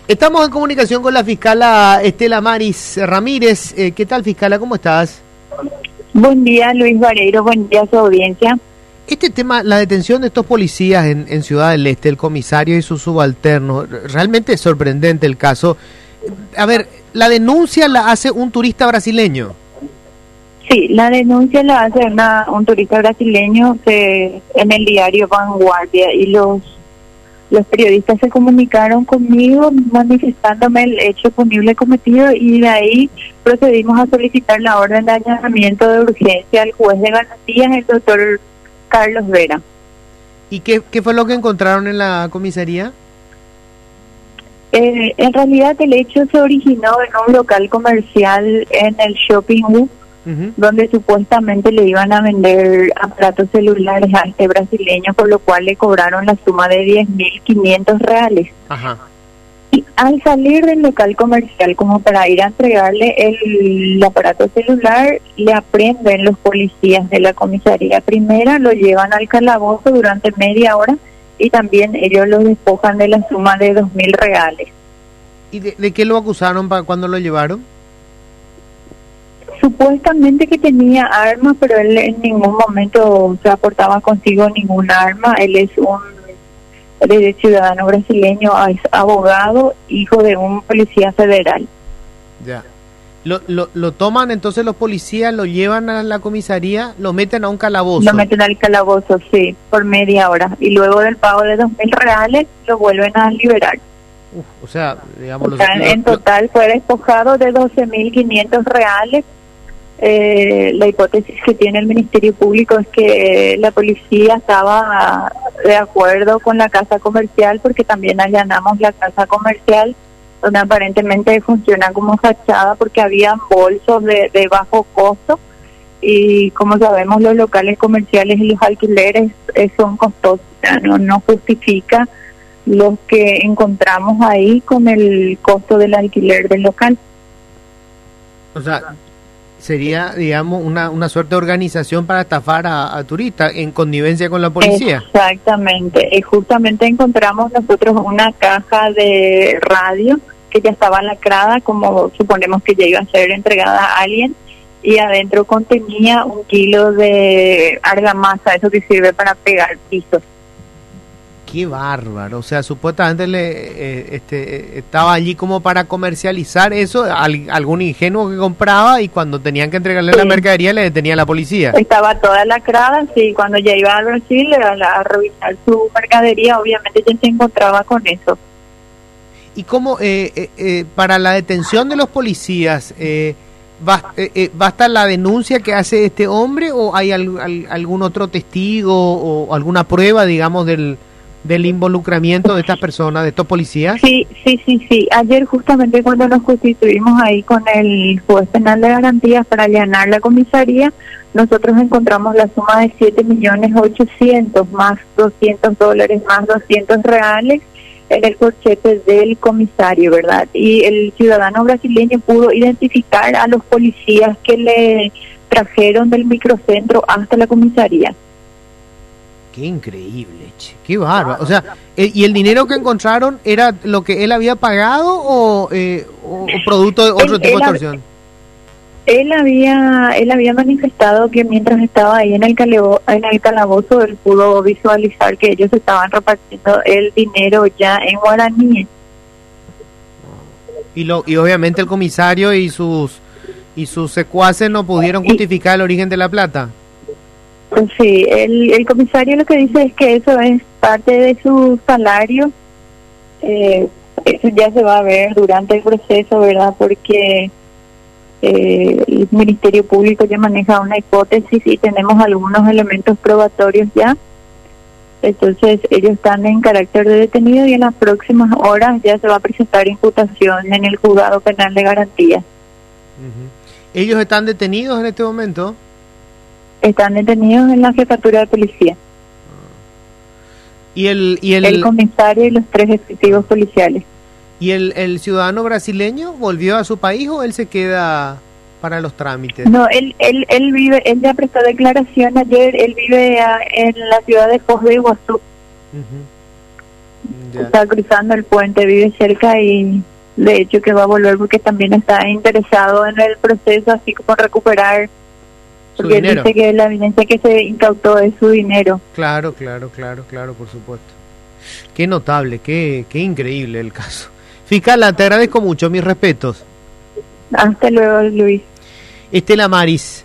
Estamos en comunicación con la fiscala Estela Maris Ramírez. ¿Qué tal, fiscala? ¿Cómo estás? Buen día, Luis Vareiro. Buen día a su audiencia. Este tema, la detención de estos policías en Ciudad del Este, el comisario y su subalterno, realmente es sorprendente el caso. A ver, la denuncia la hace un turista brasileño. Sí, la denuncia la hace un turista brasileño en el diario Vanguardia, y los periodistas se comunicaron conmigo manifestándome el hecho punible cometido, y de ahí procedimos a solicitar la orden de allanamiento de urgencia al juez de garantías, el doctor Carlos Vera. ¿Y qué fue lo que encontraron en la comisaría? En realidad el hecho se originó en un local comercial en el Shopping U, donde supuestamente le iban a vender aparatos celulares a este brasileño, por lo cual le cobraron la suma de 10.500 reales. Ajá. Y al salir del local comercial, como para ir a entregarle el aparato celular, le aprenden los policías de la comisaría primera, lo llevan al calabozo durante media hora y también ellos lo despojan de la suma de 2.000 reales. ¿Y de qué lo acusaron para cuando lo llevaron? Supuestamente que tenía armas, pero él en ningún momento se aportaba consigo ninguna arma. Él es ciudadano brasileño, es abogado, hijo de un policía federal. Ya. Lo toman entonces los policías, lo llevan a la comisaría, lo meten a un calabozo. Lo meten al calabozo, sí, por media hora. Y luego del pago de 2.000 reales, lo vuelven a liberar. O sea, digamos... En total fue despojado de 12.500 reales. La hipótesis que tiene el Ministerio Público es que la policía estaba de acuerdo con la casa comercial, porque también allanamos la casa comercial, donde aparentemente funciona como fachada, porque había bolsos de bajo costo, y como sabemos los locales comerciales y los alquileres son costosos, o sea, no justifica los que encontramos ahí con el costo del alquiler del local. O sea, sería, digamos, una suerte de organización para estafar a turistas en connivencia con la policía. Exactamente. Justamente encontramos nosotros una caja de radio que ya estaba lacrada, como suponemos que ya iba a ser entregada a alguien, y adentro contenía 1 kilo de argamasa, eso que sirve para pegar pisos. Qué bárbaro, o sea, supuestamente estaba allí como para comercializar eso, algún ingenuo que compraba, y cuando tenían que entregarle la mercadería le detenía la policía. Estaba toda lacrada, sí, cuando ya iba a Brasil a revisar su mercadería, obviamente ya se encontraba con eso. ¿Y cómo, para la detención de los policías, basta la denuncia que hace este hombre, o hay algún otro testigo o alguna prueba, digamos, del involucramiento de estas personas, de estos policías? Sí. Ayer justamente cuando nos constituimos ahí con el juez penal de garantías para allanar la comisaría, nosotros encontramos la suma de 7.800.000 más $200 más 200 reales en el corchete del comisario, ¿verdad? Y el ciudadano brasileño pudo identificar a los policías que le trajeron del microcentro hasta la comisaría. Qué increíble, che. Qué bárbaro. O sea, ¿y el dinero que encontraron era lo que él había pagado o producto de otro tipo de extorsión? Él había manifestado que mientras estaba ahí en el calabozo, él pudo visualizar que ellos estaban repartiendo el dinero ya en guaraníes. Y obviamente el comisario y sus secuaces no pudieron justificar el origen de la plata. Sí, el comisario lo que dice es que eso es parte de su salario. Eso ya se va a ver durante el proceso, ¿verdad? Porque el Ministerio Público ya maneja una hipótesis y tenemos algunos elementos probatorios ya. Entonces ellos están en carácter de detenido, y en las próximas horas ya se va a presentar imputación en el juzgado penal de garantías. ¿Ellos están detenidos en este momento? Están detenidos en la jefatura de policía. ¿Y el comisario y los 3 efectivos policiales? ¿Y el ciudadano brasileño volvió a su país o él se queda para los trámites? No, él ya prestó declaración ayer. Él vive en la ciudad de Foz de Iguazú. está cruzando el puente, vive cerca y de hecho que va a volver porque también está interesado en el proceso, así como recuperar, porque él dice que la evidencia que se incautó es su dinero. Claro, por supuesto. Qué notable, qué increíble el caso. Fiscala, te agradezco mucho, mis respetos. Hasta luego, Luis. Estela Maris.